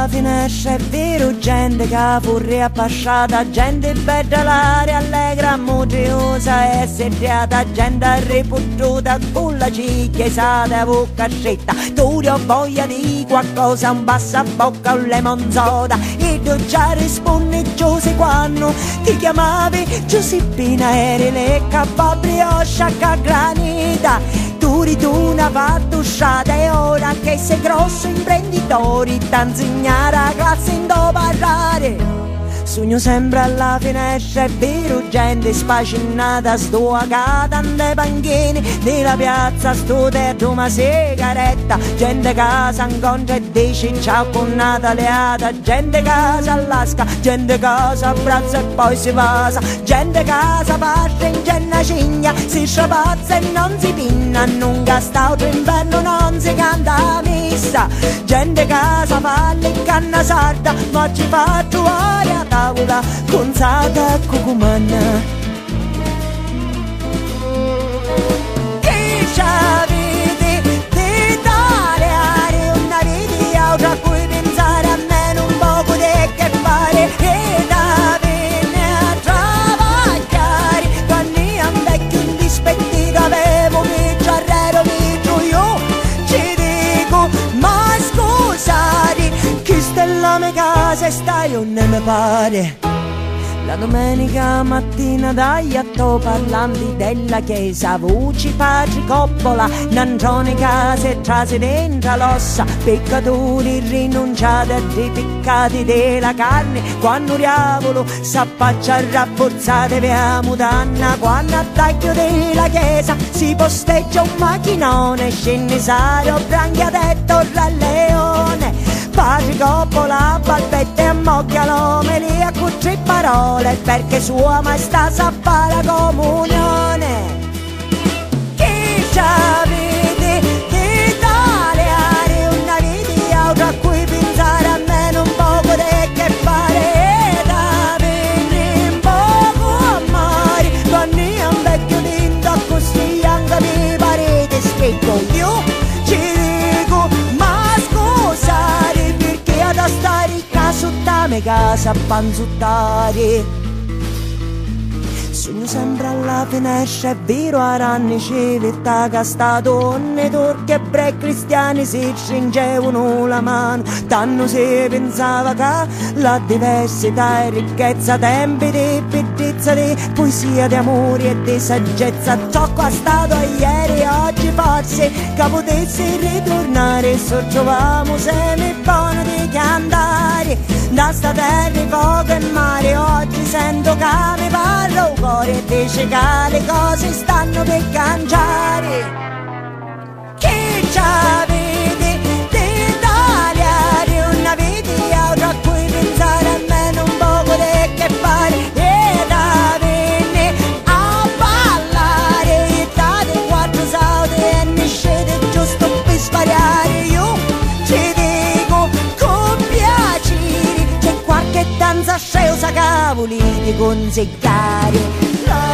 finestra, è vero, gente che fu riappasciata, gente bella l'aria allegra, motriosa e sediata, gente ripututa con la cicchiesata, bocca stretta. Tu ho voglia di qualcosa, un passabocca, un lemon soda, e tu già rispondi Giuse quando ti chiamavi Giuseppina, eri le brioche a granita. Tu una fattusciata e ora che sei grosso imprenditore, t'insegnare la classe in do parlare. Sogno sempre alla finestra, è vero, gente spacinata, sto a tante panchine nella piazza, sto tetto una sigaretta, gente che si incontra e dice ciao con Nataleata, gente che si allasca, gente che si abbraccia e poi si passa, gente che si parte in genna cigna, si strapazza e non si pinna, non gasta inverno, non si canta la messa, gente che si fa le canna sarda, ma ci fa trovare a tavola con sata e cucumana. Che c'avete d'Italia, una vita a cui pensare, a meno un poco di che fare, e da venne a travagliare, quando io un vecchio indispettito avevo mi giarrero mi io, ci dico, ma scusate, chi stella me casa e stai o ne me pare. La domenica mattina dai atto parlanti della chiesa, voci pace coppola, nantronica se trase dentro l'ossa, peccatori rinunciati a dei peccati della carne, quando il diavolo s'appaccia rafforzate via mutanna, quando a taglio della chiesa si posteggia un macchinone, scennesario, branchiatetto, ra leone. Pace coppola, balbette e ammocchia l'omelia con 3 parole, perché sua maestà sa fare la comunione. Chi c'avete d'Italia, una vita a cui pensare, a meno un poco di che fare, da venire un poco a mare, quando io un vecchio tinto così anche mi parete scritto io, ci dico, ma scusate, da stare in casa me casa a panzuttare. Sogno sempre alla finestra, è vero, a ranni civiltà che sta donne, turchi e bre cristiani si stringevano la mano, tanto si pensava che la diversità e ricchezza, tempi di bellezza, di poesia, di amore e di saggezza, ciò che è stato ieri e oggi forse che potessi ritornare, so trovamo semi buono di cantare, da sta terra fuoco e mare, oggi sento che mi parlo cuore e dice che le cose stanno per cangiare. Chi c'avete d'Italia, una vita a cui pensare, a meno un poco di che fare, e da venire a ballare, e date 4 salti e ne scende giusto per spariare. Io ci dico con piacere, c'è qualche danza sceusa che volete consigliare.